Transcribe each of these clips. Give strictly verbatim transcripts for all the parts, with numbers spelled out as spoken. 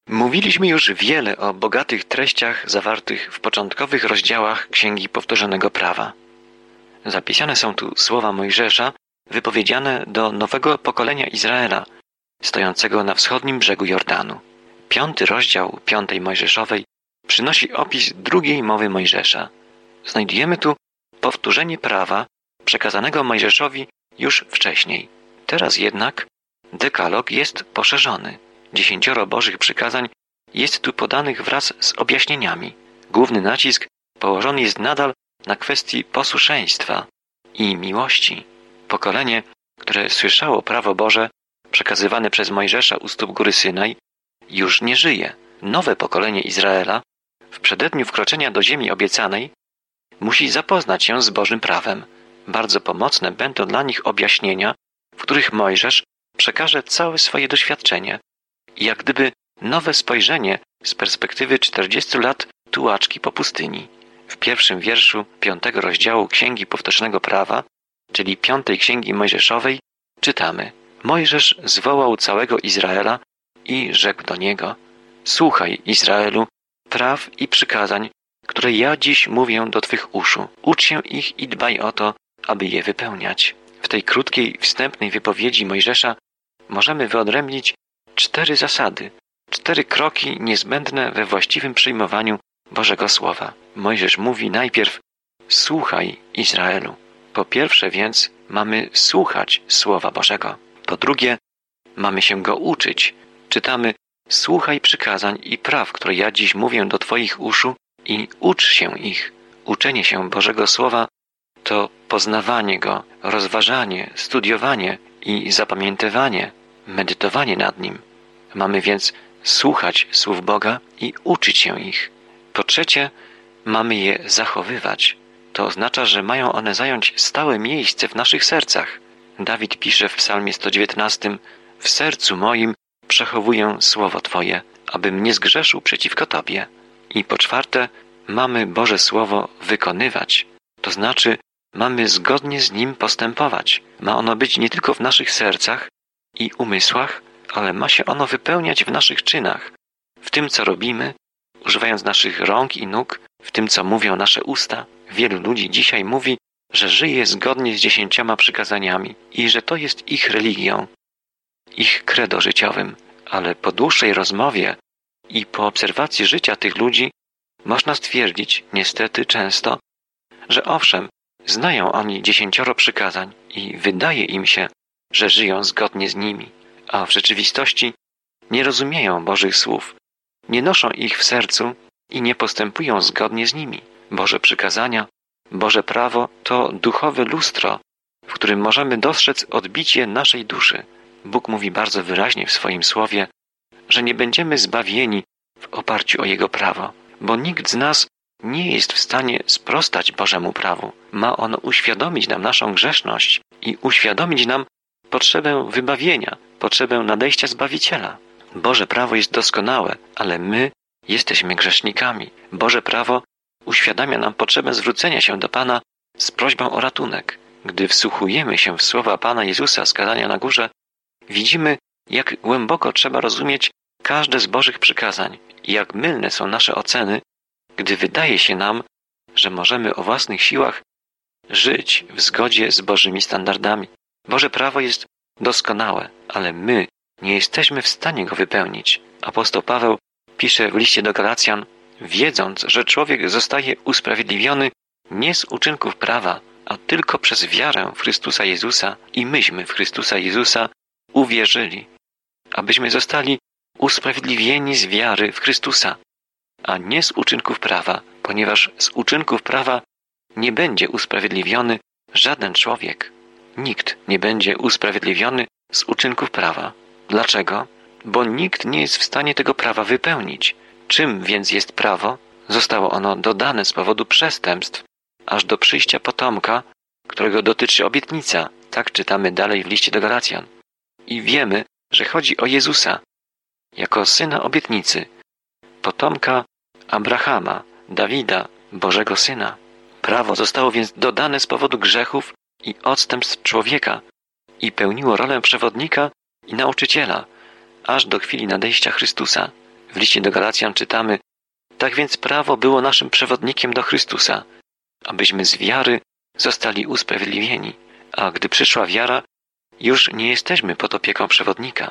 Mówiliśmy już wiele o bogatych treściach zawartych w początkowych rozdziałach Księgi Powtórzonego Prawa. Zapisane są tu słowa Mojżesza wypowiedziane do nowego pokolenia Izraela, stojącego na wschodnim brzegu Jordanu. Piąty rozdział Piątej Mojżeszowej przynosi opis drugiej mowy Mojżesza. Znajdujemy tu powtórzenie prawa przekazanego Mojżeszowi już wcześniej. Teraz jednak dekalog jest poszerzony. Dziesięcioro Bożych przykazań jest tu podanych wraz z objaśnieniami. Główny nacisk położony jest nadal na kwestii posłuszeństwa i miłości. Pokolenie, które słyszało prawo Boże przekazywane przez Mojżesza u stóp góry Synaj, już nie żyje. Nowe pokolenie Izraela w przededniu wkroczenia do ziemi obiecanej musi zapoznać się z Bożym prawem. Bardzo pomocne będą dla nich objaśnienia, w których Mojżesz przekaże całe swoje doświadczenie i jak gdyby nowe spojrzenie z perspektywy czterdziestu lat tułaczki po pustyni. W pierwszym wierszu piątego rozdziału Księgi Powtórzonego Prawa, czyli piątej Księgi Mojżeszowej, czytamy: Mojżesz zwołał całego Izraela i rzekł do niego: Słuchaj, Izraelu, praw i przykazań, które ja dziś mówię do Twych uszu. Ucz się ich i dbaj o to, aby je wypełniać. W tej krótkiej, wstępnej wypowiedzi Mojżesza możemy wyodrębnić cztery zasady, cztery kroki niezbędne we właściwym przyjmowaniu Bożego Słowa. Mojżesz mówi najpierw: Słuchaj, Izraelu. Po pierwsze więc mamy słuchać Słowa Bożego. Po drugie mamy się Go uczyć. Czytamy: Słuchaj przykazań i praw, które ja dziś mówię do Twoich uszu i ucz się ich. Uczenie się Bożego Słowa to poznawanie Go, rozważanie, studiowanie i zapamiętywanie, medytowanie nad Nim. Mamy więc słuchać słów Boga i uczyć się ich. Po trzecie, mamy je zachowywać. To oznacza, że mają one zająć stałe miejsce w naszych sercach. Dawid pisze w psalmie sto dziewiętnastym: W sercu moim przechowuję słowo Twoje, abym nie zgrzeszył przeciwko Tobie. I po czwarte, mamy Boże Słowo wykonywać. To znaczy, mamy zgodnie z nim postępować. Ma ono być nie tylko w naszych sercach i umysłach, ale ma się ono wypełniać w naszych czynach, w tym, co robimy, używając naszych rąk i nóg, w tym, co mówią nasze usta. Wielu ludzi dzisiaj mówi, że żyje zgodnie z dziesięcioma przykazaniami i że to jest ich religią, ich credo życiowym. Ale po dłuższej rozmowie i po obserwacji życia tych ludzi można stwierdzić, niestety często, że owszem, znają oni dziesięcioro przykazań i wydaje im się, że żyją zgodnie z nimi, a w rzeczywistości nie rozumieją Bożych słów, nie noszą ich w sercu i nie postępują zgodnie z nimi. Boże przykazania, Boże prawo to duchowe lustro, w którym możemy dostrzec odbicie naszej duszy. Bóg mówi bardzo wyraźnie w swoim słowie, że nie będziemy zbawieni w oparciu o Jego prawo, bo nikt z nas nie jest w stanie sprostać Bożemu prawu. Ma ono uświadomić nam naszą grzeszność i uświadomić nam potrzebę wybawienia, potrzebę nadejścia Zbawiciela. Boże prawo jest doskonałe, ale my jesteśmy grzesznikami. Boże prawo uświadamia nam potrzebę zwrócenia się do Pana z prośbą o ratunek. Gdy wsłuchujemy się w słowa Pana Jezusa z kazania na górze, widzimy, jak głęboko trzeba rozumieć każde z Bożych przykazań i jak mylne są nasze oceny, gdy wydaje się nam, że możemy o własnych siłach żyć w zgodzie z Bożymi standardami. Boże prawo jest doskonałe, ale my nie jesteśmy w stanie go wypełnić. Apostoł Paweł pisze w liście do Galacjan: wiedząc, że człowiek zostaje usprawiedliwiony nie z uczynków prawa, a tylko przez wiarę w Chrystusa Jezusa, i myśmy w Chrystusa Jezusa uwierzyli, abyśmy zostali usprawiedliwieni z wiary w Chrystusa, a nie z uczynków prawa, ponieważ z uczynków prawa nie będzie usprawiedliwiony żaden człowiek. Nikt nie będzie usprawiedliwiony z uczynków prawa. Dlaczego? Bo nikt nie jest w stanie tego prawa wypełnić. Czym więc jest prawo? Zostało ono dodane z powodu przestępstw, aż do przyjścia potomka, którego dotyczy obietnica. Tak czytamy dalej w liście do Galacjan. I wiemy, że chodzi o Jezusa, jako Syna obietnicy, potomka Abrahama, Dawida, Bożego Syna. Prawo zostało więc dodane z powodu grzechów i odstępstw człowieka i pełniło rolę przewodnika i nauczyciela, aż do chwili nadejścia Chrystusa. W liście do Galacjan czytamy: tak więc prawo było naszym przewodnikiem do Chrystusa, abyśmy z wiary zostali usprawiedliwieni, a gdy przyszła wiara, już nie jesteśmy pod opieką przewodnika.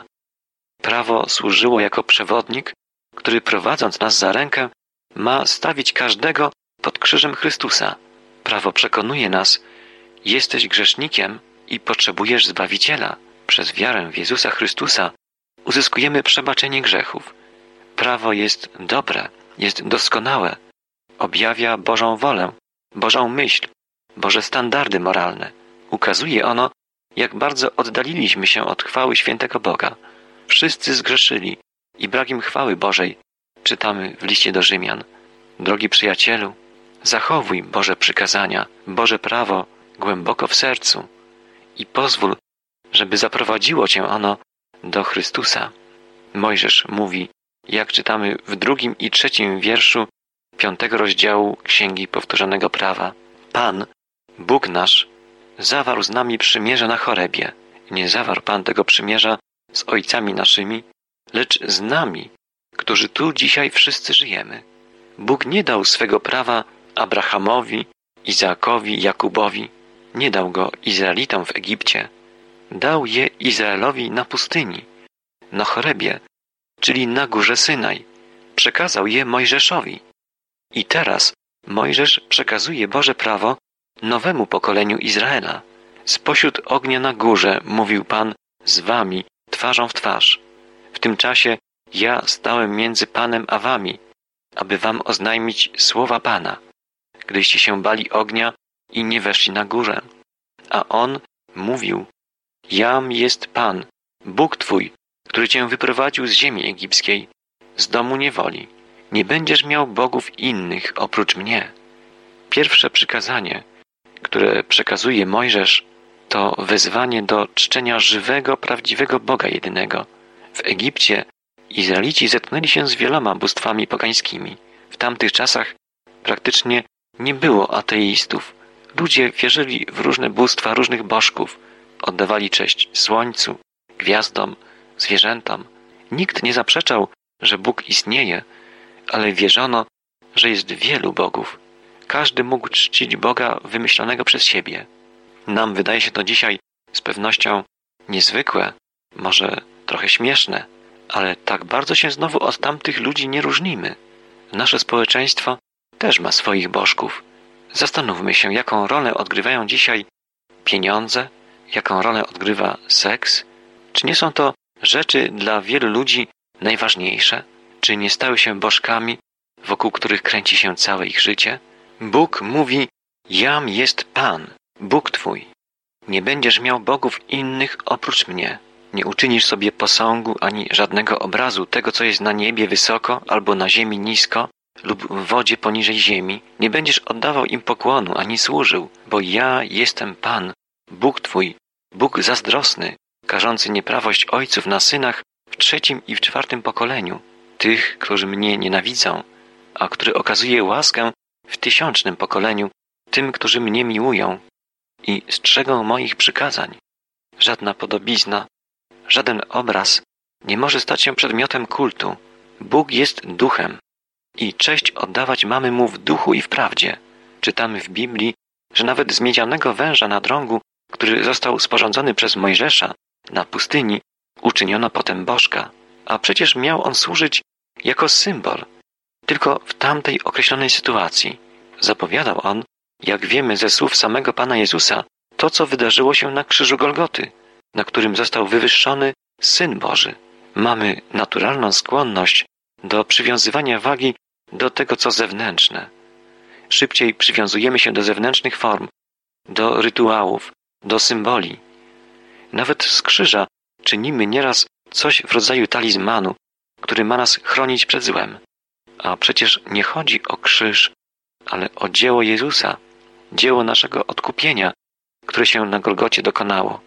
Prawo służyło jako przewodnik, który prowadząc nas za rękę, ma stawić każdego pod krzyżem Chrystusa. Prawo przekonuje nas: jesteś grzesznikiem i potrzebujesz Zbawiciela. Przez wiarę w Jezusa Chrystusa uzyskujemy przebaczenie grzechów. Prawo jest dobre, jest doskonałe, objawia Bożą wolę, Bożą myśl, Boże standardy moralne. Ukazuje ono, jak bardzo oddaliliśmy się od chwały świętego Boga. Wszyscy zgrzeszyli i brak im chwały Bożej, czytamy w liście do Rzymian. Drogi przyjacielu, zachowuj Boże przykazania, Boże prawo głęboko w sercu i pozwól, żeby zaprowadziło cię ono do Chrystusa. Mojżesz mówi, jak czytamy w drugim i trzecim wierszu piątego rozdziału Księgi Powtórzonego Prawa: Pan, Bóg nasz, zawarł z nami przymierze na Chorebie. Nie zawarł Pan tego przymierza z ojcami naszymi, lecz z nami, którzy tu dzisiaj wszyscy żyjemy. Bóg nie dał swego prawa Abrahamowi, Izaakowi, Jakubowi. Nie dał go Izraelitom w Egipcie. Dał je Izraelowi na pustyni, na Chorebie, czyli na górze Synaj. Przekazał je Mojżeszowi. I teraz Mojżesz przekazuje Boże prawo nowemu pokoleniu Izraela. Spośród ognia na górze mówił Pan z wami twarzą w twarz. W tym czasie ja stałem między Panem a wami, aby wam oznajmić słowa Pana, gdyście się bali ognia i nie weszli na górę. A On mówił: Jam jest Pan, Bóg Twój, który Cię wyprowadził z ziemi egipskiej, z domu niewoli. Nie będziesz miał bogów innych oprócz mnie. Pierwsze przykazanie, które przekazuje Mojżesz, to wezwanie do czczenia żywego, prawdziwego Boga jedynego. W Egipcie Izraelici zetknęli się z wieloma bóstwami pogańskimi. W tamtych czasach praktycznie nie było ateistów. Ludzie wierzyli w różne bóstwa różnych bożków. Oddawali cześć słońcu, gwiazdom, zwierzętom. Nikt nie zaprzeczał, że Bóg istnieje, ale wierzono, że jest wielu bogów. Każdy mógł czcić Boga wymyślonego przez siebie. Nam wydaje się to dzisiaj z pewnością niezwykłe, może trochę śmieszne, ale tak bardzo się znowu od tamtych ludzi nie różnimy. Nasze społeczeństwo też ma swoich bożków. Zastanówmy się, jaką rolę odgrywają dzisiaj pieniądze, jaką rolę odgrywa seks. Czy nie są to rzeczy dla wielu ludzi najważniejsze? Czy nie stały się bożkami, wokół których kręci się całe ich życie? Bóg mówi: Jam jest Pan, Bóg Twój. Nie będziesz miał bogów innych oprócz mnie. Nie uczynisz sobie posągu ani żadnego obrazu tego, co jest na niebie wysoko albo na ziemi nisko lub w wodzie poniżej ziemi. Nie będziesz oddawał im pokłonu ani służył, bo ja jestem Pan, Bóg Twój, Bóg zazdrosny, karzący nieprawość ojców na synach w trzecim i w czwartym pokoleniu, tych, którzy mnie nienawidzą, a który okazuje łaskę w tysiącznym pokoleniu tym, którzy mnie miłują i strzegą moich przykazań. Żadna podobizna, żaden obraz nie może stać się przedmiotem kultu. Bóg jest duchem i cześć oddawać mamy Mu w duchu i w prawdzie. Czytamy w Biblii, że nawet z miedzianego węża na drągu, który został sporządzony przez Mojżesza na pustyni, uczyniono potem bożka. A przecież miał on służyć jako symbol, tylko w tamtej określonej sytuacji. Zapowiadał on, jak wiemy ze słów samego Pana Jezusa, to, co wydarzyło się na krzyżu Golgoty, na którym został wywyższony Syn Boży. Mamy naturalną skłonność do przywiązywania wagi do tego, co zewnętrzne. Szybciej przywiązujemy się do zewnętrznych form, do rytuałów, do symboli. Nawet z krzyża czynimy nieraz coś w rodzaju talizmanu, który ma nas chronić przed złem. A przecież nie chodzi o krzyż, ale o dzieło Jezusa, dzieło naszego odkupienia, które się na Golgocie dokonało.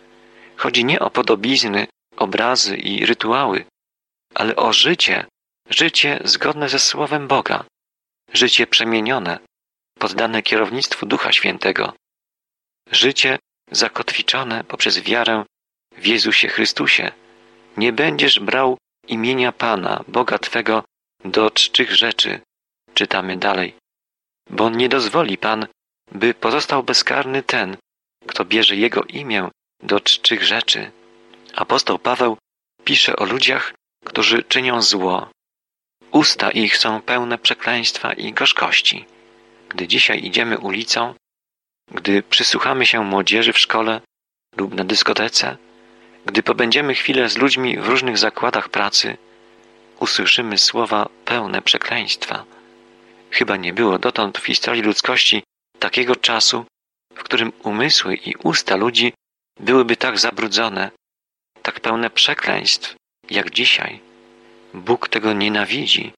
Chodzi nie o podobizny, obrazy i rytuały, ale o życie, życie zgodne ze Słowem Boga, życie przemienione, poddane kierownictwu Ducha Świętego, życie zakotwiczone poprzez wiarę w Jezusie Chrystusie. Nie będziesz brał imienia Pana, Boga Twego, do czczych rzeczy. Czytamy dalej. Bo nie dozwoli Pan, by pozostał bezkarny ten, kto bierze Jego imię do czczych rzeczy. Apostoł Paweł pisze o ludziach, którzy czynią zło. Usta ich są pełne przekleństwa i gorzkości. Gdy dzisiaj idziemy ulicą, gdy przysłuchamy się młodzieży w szkole lub na dyskotece, gdy pobędziemy chwilę z ludźmi w różnych zakładach pracy, usłyszymy słowa pełne przekleństwa. Chyba nie było dotąd w historii ludzkości takiego czasu, w którym umysły i usta ludzi byłyby tak zabrudzone, tak pełne przekleństw, jak dzisiaj. Bóg tego nienawidzi.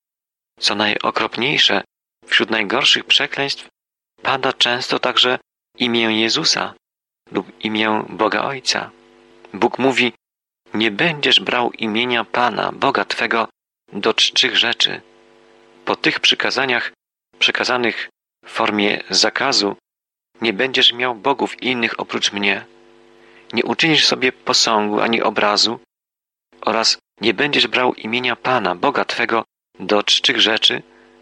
Co najokropniejsze, wśród najgorszych przekleństw pada często także imię Jezusa lub imię Boga Ojca. Bóg mówi: nie będziesz brał imienia Pana, Boga Twego, do czczych rzeczy. Po tych przykazaniach przekazanych w formie zakazu nie będziesz miał bogów innych oprócz mnie. Nie uczynisz sobie posągu ani obrazu oraz nie będziesz brał imienia Pana, Boga Twego, do czczych rzeczy.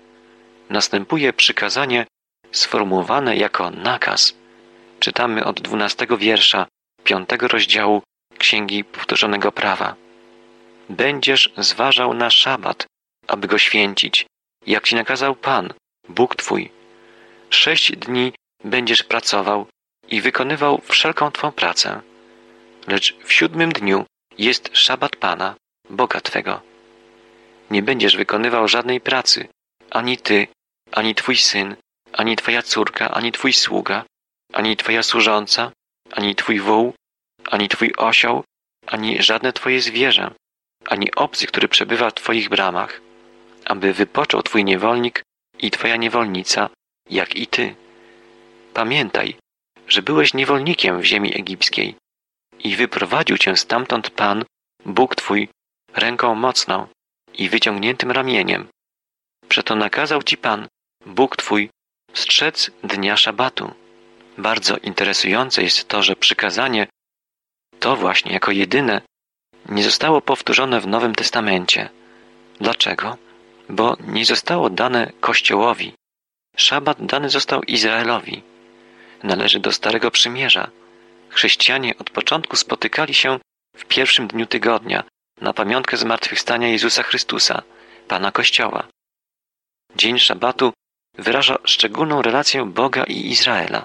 Następuje przykazanie sformułowane jako nakaz. Czytamy od dwunastego wiersza piątego rozdziału Księgi Powtórzonego Prawa. Będziesz zważał na szabat, aby go święcić, jak Ci nakazał Pan, Bóg Twój. Sześć dni będziesz pracował i wykonywał wszelką Twą pracę. Lecz w siódmym dniu jest szabat Pana, Boga Twego. Nie będziesz wykonywał żadnej pracy, ani Ty, ani Twój syn, ani Twoja córka, ani Twój sługa, ani Twoja służąca, ani Twój wół, ani Twój osioł, ani żadne Twoje zwierzę, ani obcy, który przebywa w Twoich bramach, aby wypoczął Twój niewolnik i Twoja niewolnica, jak i Ty. Pamiętaj, że byłeś niewolnikiem w ziemi egipskiej i wyprowadził Cię stamtąd Pan, Bóg Twój, ręką mocną i wyciągniętym ramieniem. Przeto nakazał Ci Pan, Bóg Twój, strzec dnia szabatu. Bardzo interesujące jest to, że przykazanie to właśnie jako jedyne nie zostało powtórzone w Nowym Testamencie. Dlaczego? Bo nie zostało dane Kościołowi. Szabat dany został Izraelowi. Należy do Starego Przymierza. Chrześcijanie od początku spotykali się w pierwszym dniu tygodnia na pamiątkę zmartwychwstania Jezusa Chrystusa, Pana Kościoła. Dzień szabatu wyraża szczególną relację Boga i Izraela.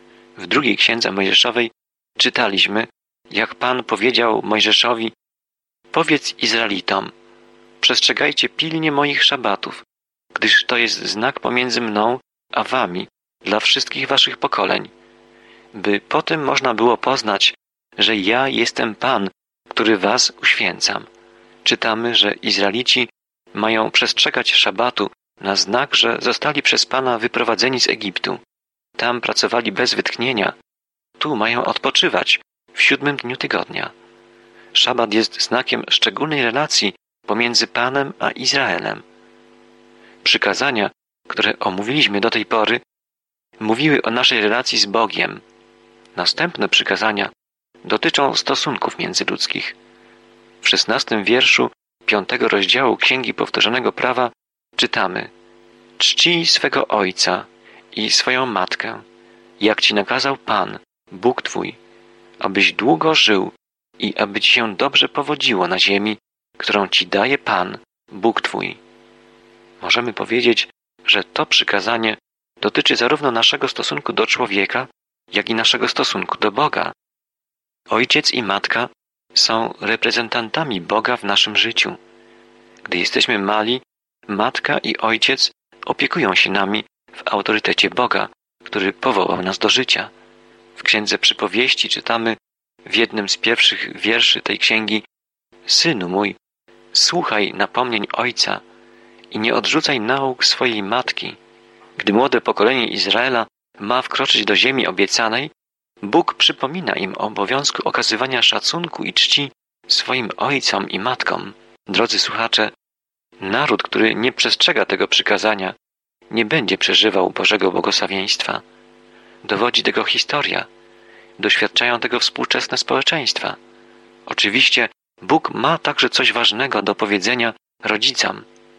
W drugiej księdze Mojżeszowej czytaliśmy, jak Pan powiedział Mojżeszowi: powiedz Izraelitom, przestrzegajcie pilnie moich szabatów, gdyż to jest znak pomiędzy mną a wami dla wszystkich waszych pokoleń, by potem można było poznać, że ja jestem Pan, który was uświęcam. Czytamy, że Izraelici mają przestrzegać szabatu na znak, że zostali przez Pana wyprowadzeni z Egiptu. Tam pracowali bez wytchnienia, tu mają odpoczywać w siódmym dniu tygodnia. Szabat jest znakiem szczególnej relacji pomiędzy Panem a Izraelem. Przykazania, które omówiliśmy do tej pory, mówiły o naszej relacji z Bogiem. Następne przykazania dotyczą stosunków międzyludzkich. W szesnastym wierszu piątego rozdziału Księgi Powtórzonego Prawa czytamy: czcij swego ojca i swoją matkę, jak Ci nakazał Pan, Bóg Twój, abyś długo żył i aby Ci się dobrze powodziło na ziemi, którą Ci daje Pan, Bóg Twój. Możemy powiedzieć, że to przykazanie dotyczy zarówno naszego stosunku do człowieka, jak i naszego stosunku do Boga. Ojciec i matka są reprezentantami Boga w naszym życiu. Gdy jesteśmy mali, matka i ojciec opiekują się nami w autorytecie Boga, który powołał nas do życia. W Księdze Przypowieści czytamy w jednym z pierwszych wierszy tej księgi: synu mój, słuchaj napomnień ojca i nie odrzucaj nauk swojej matki. Gdy młode pokolenie Izraela ma wkroczyć do ziemi obiecanej, Bóg przypomina im o obowiązku okazywania szacunku i czci swoim ojcom i matkom. Drodzy słuchacze, naród, który nie przestrzega tego przykazania, nie będzie przeżywał Bożego błogosławieństwa. Dowodzi tego historia. Doświadczają tego współczesne społeczeństwa. Oczywiście Bóg ma także coś ważnego do powiedzenia rodzicom.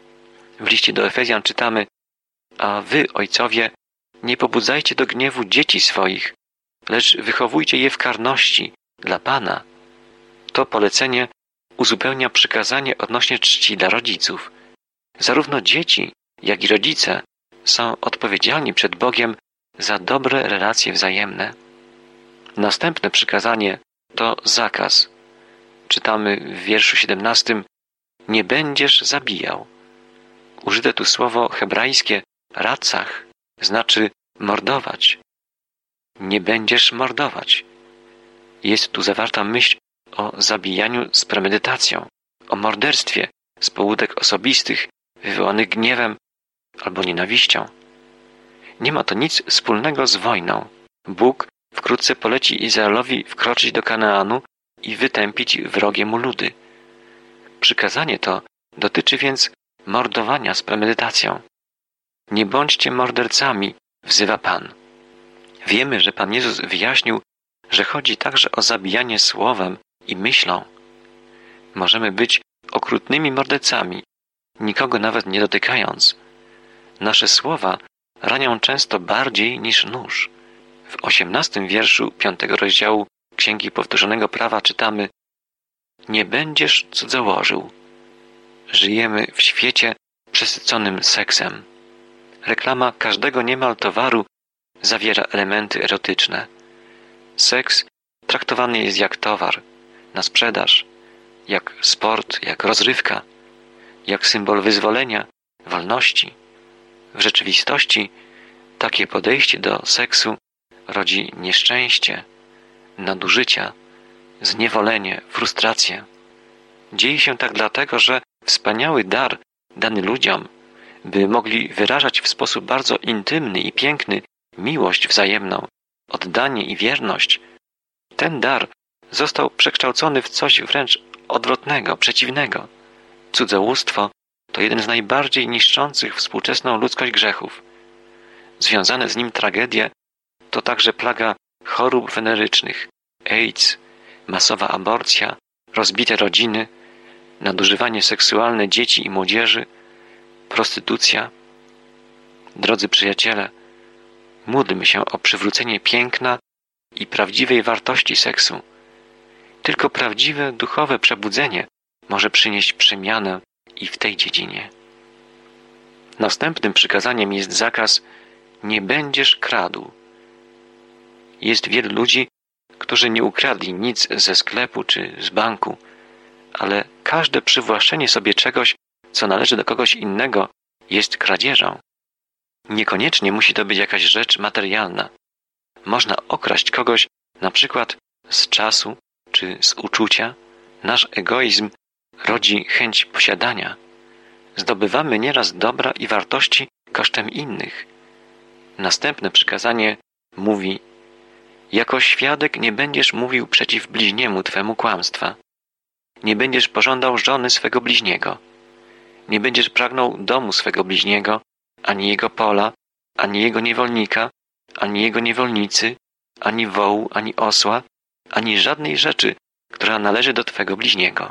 W liście do Efezjan czytamy: a wy, ojcowie, nie pobudzajcie do gniewu dzieci swoich, lecz wychowujcie je w karności dla Pana. To polecenie uzupełnia przykazanie odnośnie czci dla rodziców. Zarówno dzieci, jak i rodzice są odpowiedzialni przed Bogiem za dobre relacje wzajemne. Następne przykazanie to zakaz. Czytamy w wierszu siedemnastym: nie będziesz zabijał. Użyte tu słowo hebrajskie racach, znaczy mordować. Nie będziesz mordować. Jest tu zawarta myśl o zabijaniu z premedytacją, o morderstwie z pobudek osobistych wywołanych gniewem albo nienawiścią. Nie ma to nic wspólnego z wojną. Bóg wkrótce poleci Izraelowi wkroczyć do Kanaanu i wytępić wrogie mu ludy. Przykazanie to dotyczy więc mordowania z premedytacją. Nie bądźcie mordercami, wzywa Pan. Wiemy, że Pan Jezus wyjaśnił, że chodzi także o zabijanie słowem i myślą. Możemy być okrutnymi mordercami, nikogo nawet nie dotykając. Nasze słowa ranią często bardziej niż nóż. W osiemnastym wierszu piątego rozdziału Księgi Powtórzonego Prawa czytamy: nie będziesz cudzołożył. Żyjemy w świecie przesyconym seksem. Reklama każdego niemal towaru zawiera elementy erotyczne. Seks traktowany jest jak towar, na sprzedaż, jak sport, jak rozrywka, jak symbol wyzwolenia, wolności. W rzeczywistości takie podejście do seksu rodzi nieszczęście, nadużycia, zniewolenie, frustrację. Dzieje się tak dlatego, że wspaniały dar dany ludziom, by mogli wyrażać w sposób bardzo intymny i piękny miłość wzajemną, oddanie i wierność, ten dar został przekształcony w coś wręcz odwrotnego, przeciwnego. Cudzołóstwo to jeden z najbardziej niszczących współczesną ludzkość grzechów. Związane z nim tragedie to także plaga chorób wenerycznych, AIDS, masowa aborcja, rozbite rodziny, nadużywanie seksualne dzieci i młodzieży, prostytucja. Drodzy przyjaciele, módlmy się o przywrócenie piękna i prawdziwej wartości seksu. Tylko prawdziwe duchowe przebudzenie może przynieść przemianę i w tej dziedzinie. Następnym przykazaniem jest zakaz: nie będziesz kradł. Jest wielu ludzi, którzy nie ukradli nic ze sklepu czy z banku, ale każde przywłaszczenie sobie czegoś, co należy do kogoś innego, jest kradzieżą. Niekoniecznie musi to być jakaś rzecz materialna. Można okraść kogoś na przykład z czasu czy z uczucia. Nasz egoizm rodzi chęć posiadania. Zdobywamy nieraz dobra i wartości kosztem innych. Następne przykazanie mówi: jako świadek nie będziesz mówił przeciw bliźniemu twemu kłamstwa. Nie będziesz pożądał żony swego bliźniego. Nie będziesz pragnął domu swego bliźniego, ani jego pola, ani jego niewolnika, ani jego niewolnicy, ani wołu, ani osła, ani żadnej rzeczy, która należy do twego bliźniego.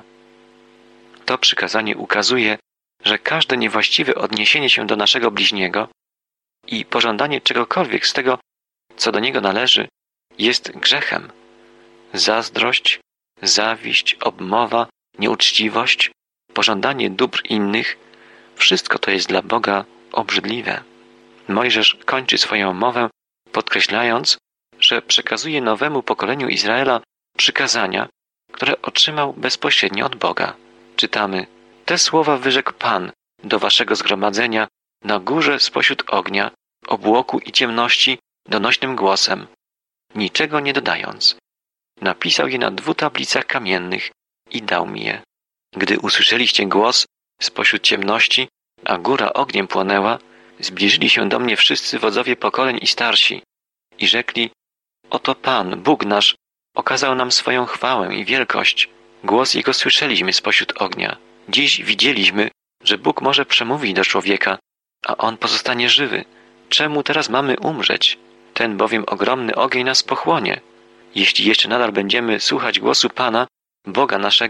To przykazanie ukazuje, że każde niewłaściwe odniesienie się do naszego bliźniego i pożądanie czegokolwiek z tego, co do niego należy, jest grzechem. Zazdrość, zawiść, obmowa, nieuczciwość, pożądanie dóbr innych, wszystko to jest dla Boga obrzydliwe. Mojżesz kończy swoją mowę, podkreślając, że przekazuje nowemu pokoleniu Izraela przykazania, które otrzymał bezpośrednio od Boga. Czytamy: te słowa wyrzekł Pan do waszego zgromadzenia na górze spośród ognia, obłoku i ciemności donośnym głosem, niczego nie dodając. Napisał je na dwu tablicach kamiennych i dał mi je. Gdy usłyszeliście głos spośród ciemności, a góra ogniem płonęła, zbliżyli się do mnie wszyscy wodzowie pokoleń i starsi i rzekli: oto Pan, Bóg nasz, okazał nam swoją chwałę i wielkość. Głos Jego słyszeliśmy spośród ognia. Dziś widzieliśmy, że Bóg może przemówić do człowieka, a on pozostanie żywy. Czemu teraz mamy umrzeć? Ten bowiem ogromny ogień nas pochłonie. Jeśli jeszcze nadal będziemy słuchać głosu Pana, Boga naszego,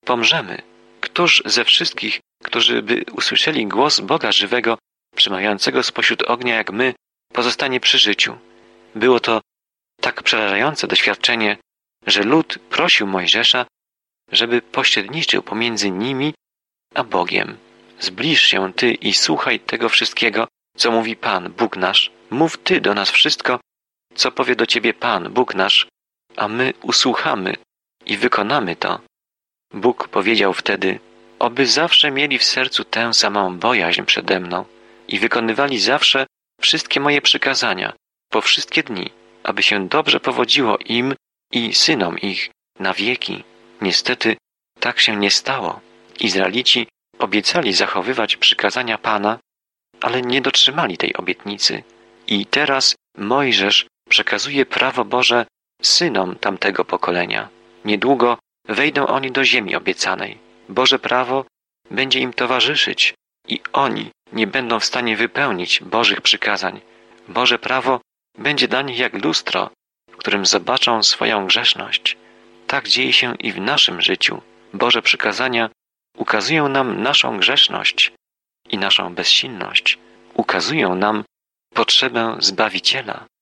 pomrzemy. Któż ze wszystkich, którzy by usłyszeli głos Boga żywego, przemawiającego spośród ognia jak my, pozostanie przy życiu? Było to tak przerażające doświadczenie, że lud prosił Mojżesza, żeby pośredniczył pomiędzy nimi a Bogiem. Zbliż się Ty i słuchaj tego wszystkiego, co mówi Pan, Bóg nasz. Mów Ty do nas wszystko, co powie do Ciebie Pan, Bóg nasz, a my usłuchamy i wykonamy to. Bóg powiedział wtedy: oby zawsze mieli w sercu tę samą bojaźń przede mną i wykonywali zawsze wszystkie moje przykazania, po wszystkie dni, aby się dobrze powodziło im i synom ich na wieki. Niestety tak się nie stało. Izraelici obiecali zachowywać przykazania Pana, ale nie dotrzymali tej obietnicy. I teraz Mojżesz przekazuje prawo Boże synom tamtego pokolenia. Niedługo wejdą oni do ziemi obiecanej. Boże prawo będzie im towarzyszyć i oni nie będą w stanie wypełnić Bożych przykazań. Boże prawo będzie dla nich jak lustro, w którym zobaczą swoją grzeszność. Tak dzieje się i w naszym życiu. Boże przykazania ukazują nam naszą grzeszność i naszą bezsilność. Ukazują nam potrzebę Zbawiciela.